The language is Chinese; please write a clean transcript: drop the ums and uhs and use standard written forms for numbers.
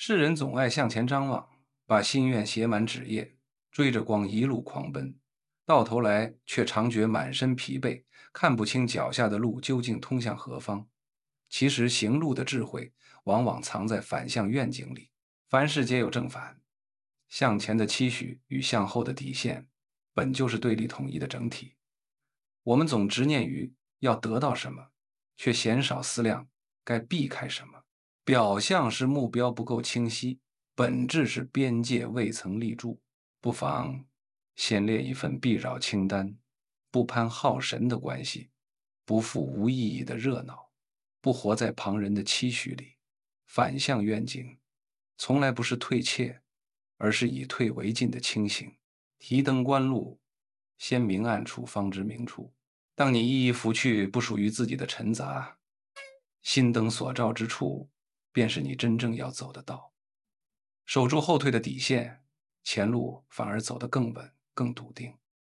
世人总爱向前张望，把心愿写满纸页，追着光一路狂奔，到头来却常觉满身疲惫，看不清脚下的路究竟通向何方。其实行路的智慧，往往藏在反向愿景里。凡事皆有正反，向前的期许与向后的底线，本就是对立统一的整体。我们总执念于要得到什么，却鲜少思量该避开什么。表象是目标不够清晰，本质是边界未曾立住。不妨先列一份必扰清单，不攀好神的关系，不负无意义的热闹，不活在旁人的期许里。反向愿景，从来不是退怯，而是以退为进的清醒。提灯观路，先明暗处方知明处。当你一一拂去不属于自己的尘杂，心灯所照之处，便是你真正要走的道。守住后退的底线，前路反而走得更稳、更笃定。